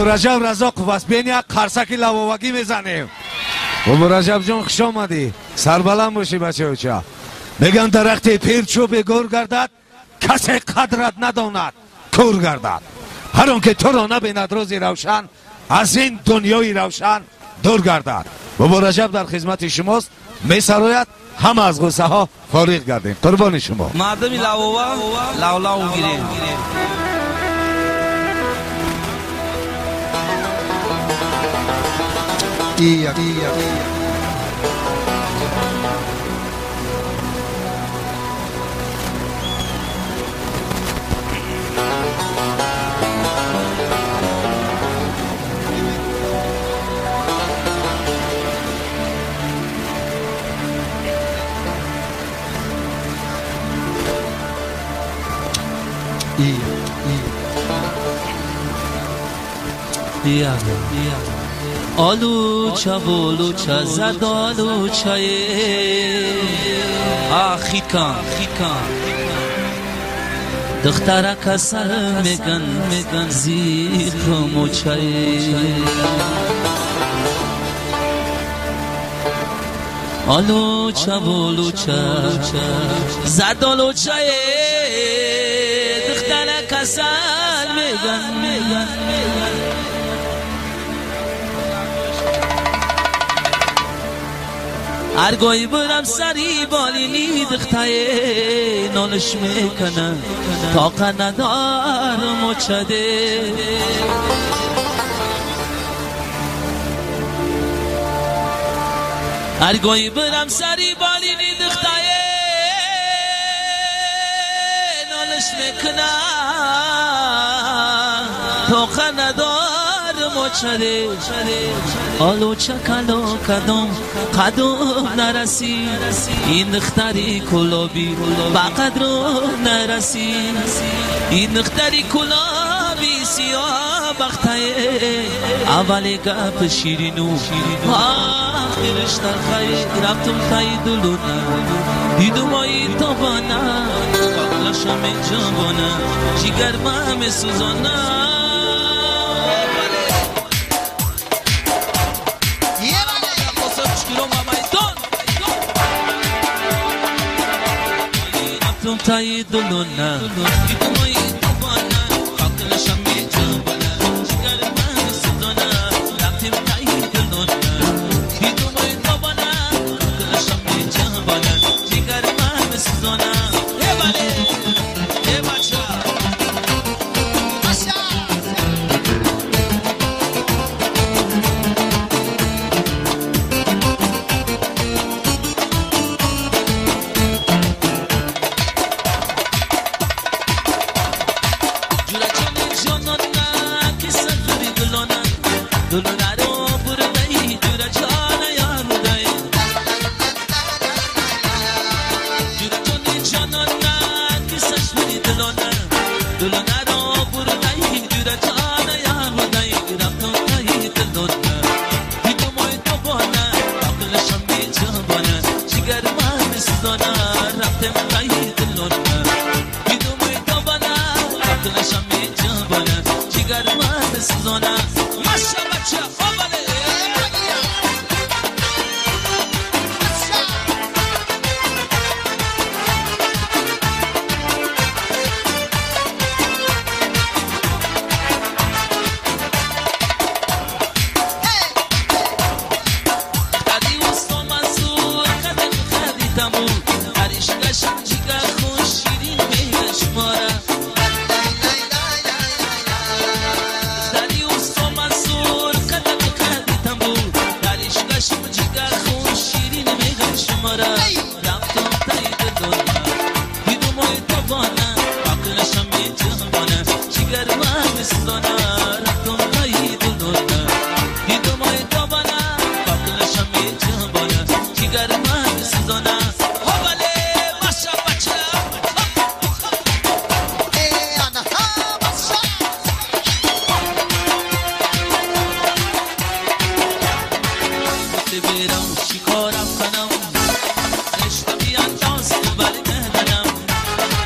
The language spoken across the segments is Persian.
بابا رجب رزاق بس بین یک قرصکی لواوگی میزنیم. بابا رجب جان خوش آمدی، سربلند باشی بچه اوچا. میگن درخت پیر چوب گور گردد، کسی قدرت نداند کور گردد. هر آن که تو را نبیند روزی روشن، از این دنیای روشن دور گردد. بابا رجب در خدمت شماست، می سراید همه از غصه ها فارغ گردیم. قربان شما. مردمی لاو گیریم. آلوچه بولوچه زد آلوچه خیکان دختره کسر میگن زیر موچه آلوچه بولوچه زد آلوچه دختره کسر میگن ارگوی برم سری بالینی دختای نالش میکنه طاقه ندارم و چده ارگوی برم سری بالینی دختای نالش میکنه طاقه ندارم و چده آلوچه کلو قدم نرسی این دختری کلابی بقدر نرسی این دختری کلابی سیاه بختای اولی گپ شیرینو آخرش ترخی رفتم تایی دلونه دیدم آیی تابانه بقلاشم جوانه جگر مهم سوزانه تایی دلونه دیدم آیی تابانه بقلاشم جوانه جگر مهم سوزانه رفتم تایی دلونه دیدم آیی تابانه بقلاشم جوانه جگر مهم سوزانه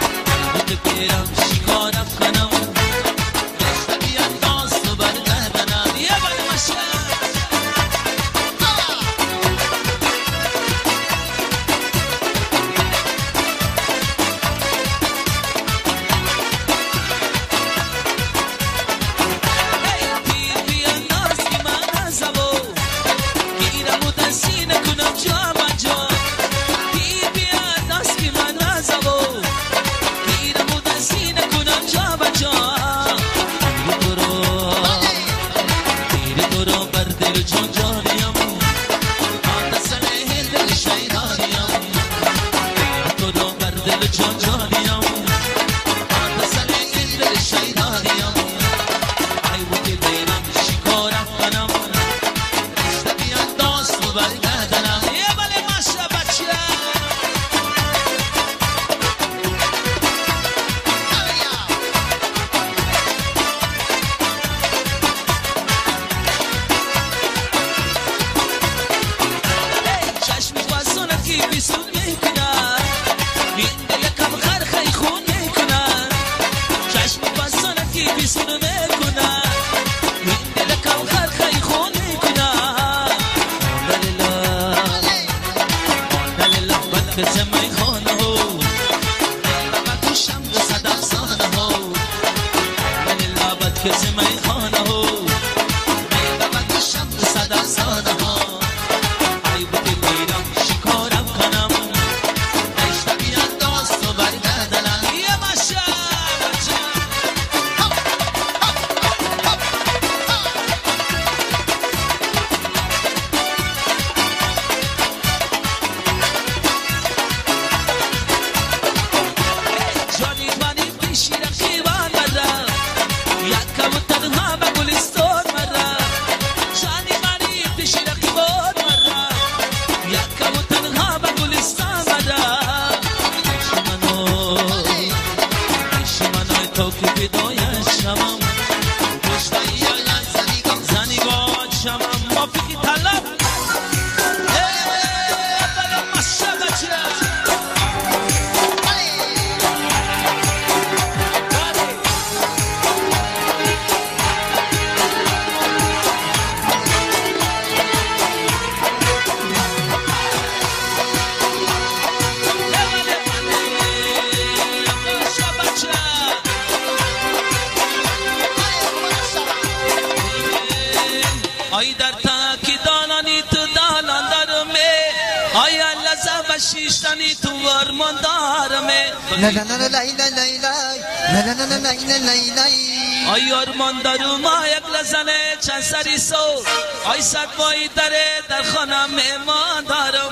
شکار افکنم رشته بیانداز تو بر گردنم ندارم یه بله ماشه بچه چشمی بازونکی بیسون میکنن این دل کم خرخی خون میکنن چشمی بازونکی بیسون میکنن این دل کم خرخی خون میکنن دلیلا بد زمین خانه ها بابا کشم به صد افسانه ها دلیلا بد زمین خانه ها بابا کشم به صد افسانه ها آی در تاکی دالانی تو دالان درمه آی لذا بشیشتنی تو ورمان دارمه آی ارمان درم یک لزنه چند سری سو آی صد بایی داره در خانه مهمان دارم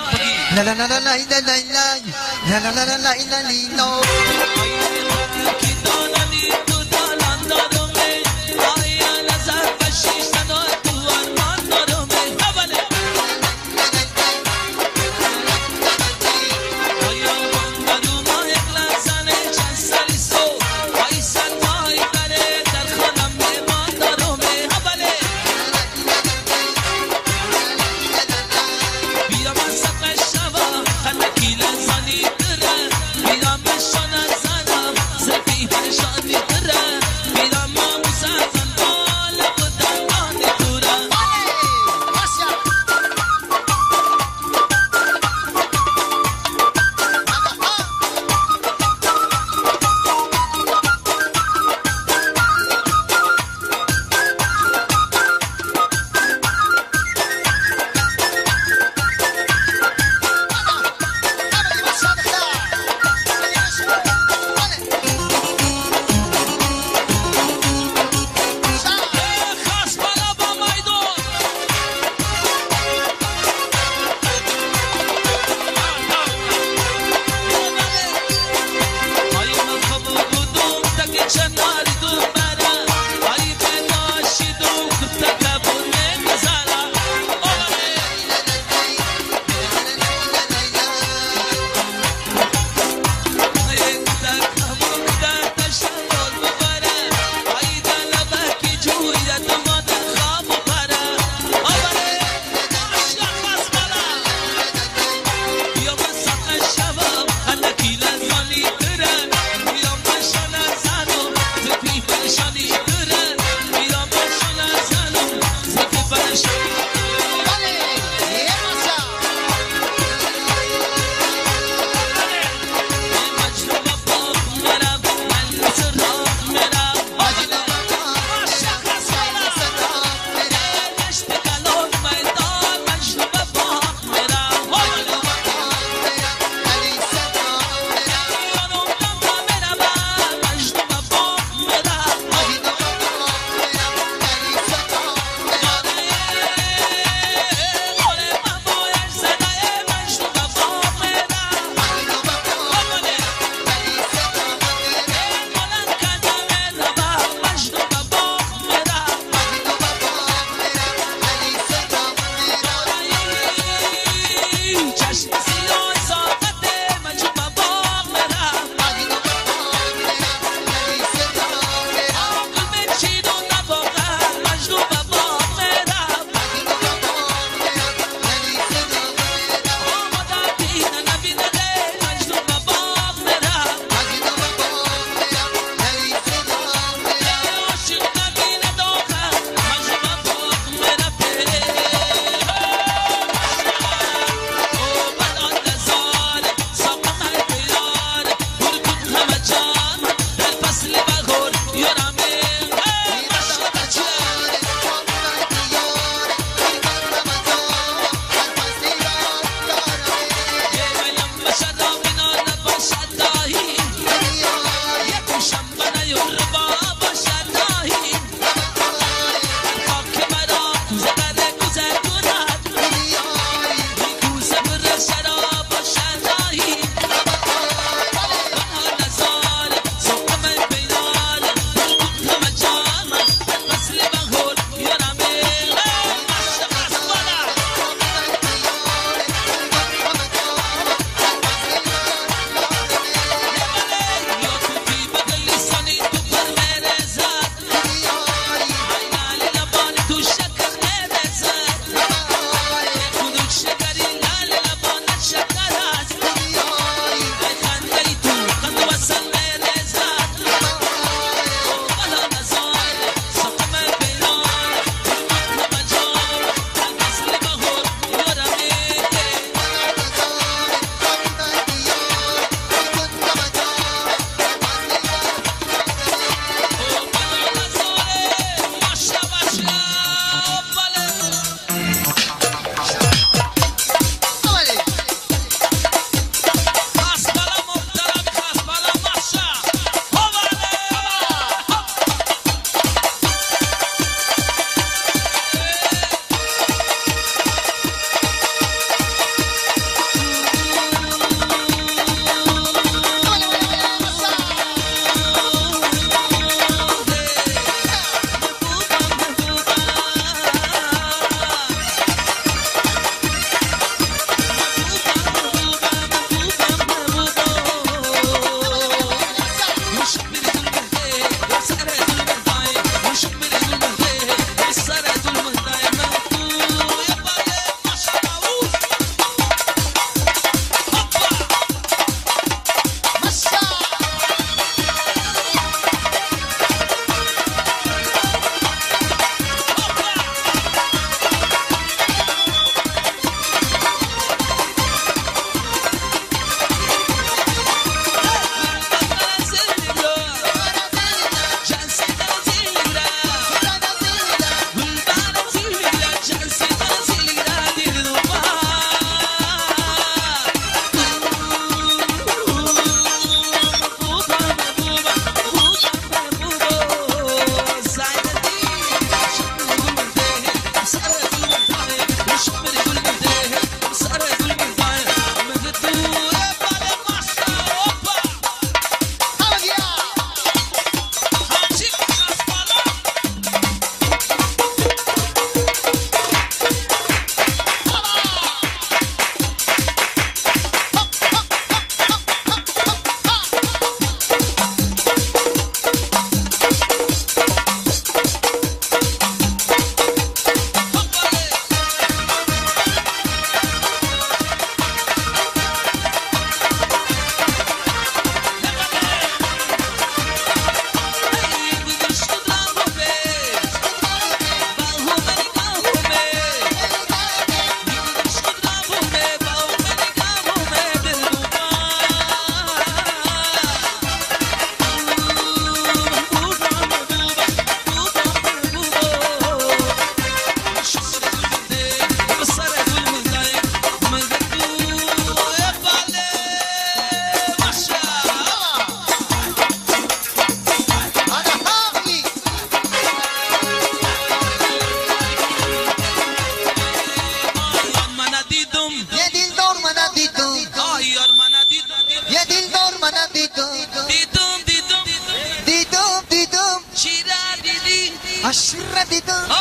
حشر دیدم